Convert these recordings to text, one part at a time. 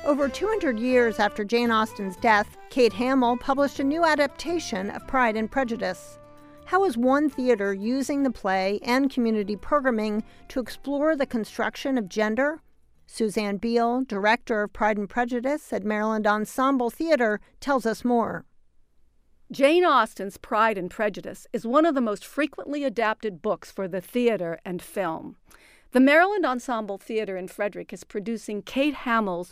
Over 200 years after Jane Austen's death, Kate Hamill published a new adaptation of Pride and Prejudice. How is one theater using the play and community programming to explore the construction of gender? Suzanne Beale, director of Pride and Prejudice at Maryland Ensemble Theater, tells us more. Jane Austen's Pride and Prejudice is one of the most frequently adapted books for the theater and film. The Maryland Ensemble Theater in Frederick is producing Kate Hamill's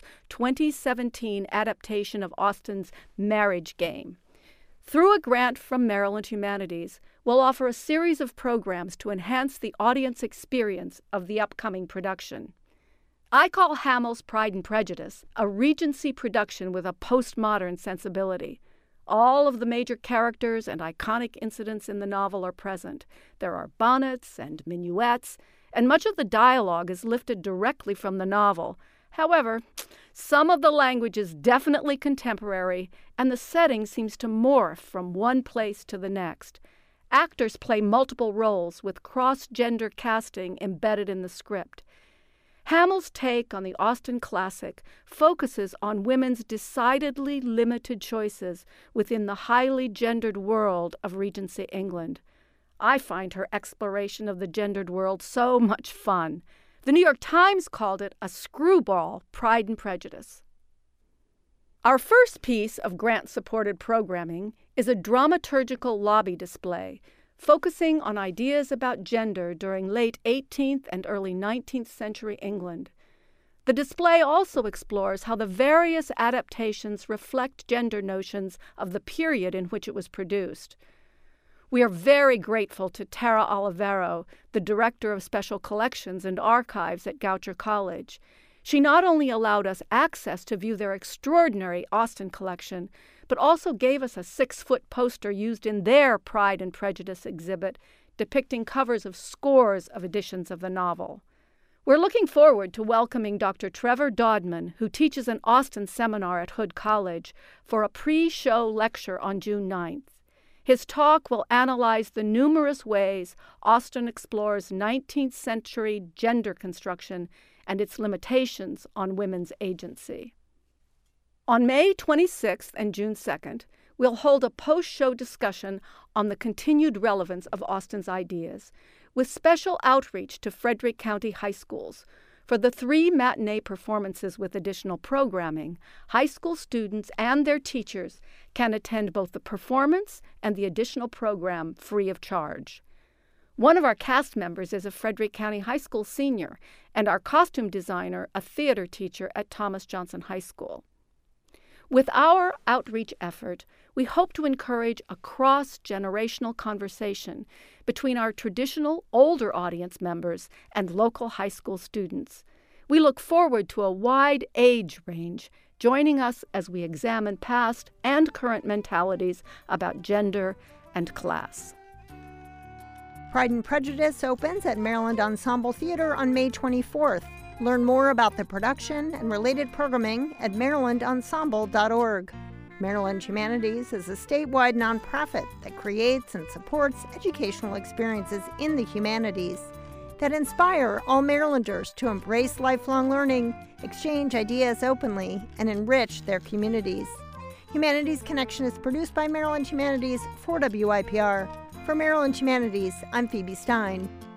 2017 adaptation of Austen's Marriage Game. Through a grant from Maryland Humanities, we'll offer a series of programs to enhance the audience experience of the upcoming production. I call Hamill's Pride and Prejudice a Regency production with a postmodern sensibility. All of the major characters and iconic incidents in the novel are present. There are bonnets and minuets, and much of the dialogue is lifted directly from the novel. However, some of the language is definitely contemporary, and the setting seems to morph from one place to the next. Actors play multiple roles with cross-gender casting embedded in the script. Hamill's take on the Austen classic focuses on women's decidedly limited choices within the highly gendered world of Regency England. I find her exploration of the gendered world so much fun. The New York Times called it a screwball Pride and Prejudice. Our first piece of grant-supported programming is a dramaturgical lobby display focusing on ideas about gender during late 18th and early 19th century England. The display also explores how the various adaptations reflect gender notions of the period in which it was produced. We are very grateful to Tara Olivero, the Director of Special Collections and Archives at Goucher College. She not only allowed us access to view their extraordinary Austen collection, but also gave us a 6-foot poster used in their Pride and Prejudice exhibit, depicting covers of scores of editions of the novel. We're looking forward to welcoming Dr. Trevor Dodman, who teaches an Austen seminar at Hood College, for a pre-show lecture on June 9th. His talk will analyze the numerous ways Austen explores 19th century gender construction and its limitations on women's agency. On May 26th and June 2nd, we'll hold a post-show discussion on the continued relevance of Austen's ideas, with special outreach to Frederick County high schools. For the 3 matinee performances with additional programming, high school students and their teachers can attend both the performance and the additional program free of charge. One of our cast members is a Frederick County High School senior, and our costume designer a theater teacher at Thomas Johnson High School. With our outreach effort, we hope to encourage a cross-generational conversation between our traditional older audience members and local high school students. We look forward to a wide age range joining us as we examine past and current mentalities about gender and class. Pride and Prejudice opens at Maryland Ensemble Theater on May 24th. Learn more about the production and related programming at marylandensemble.org. Maryland Humanities is a statewide nonprofit that creates and supports educational experiences in the humanities that inspire all Marylanders to embrace lifelong learning, exchange ideas openly, and enrich their communities. Humanities Connection is produced by Maryland Humanities for WIPR. For Maryland Humanities, I'm Phoebe Stein.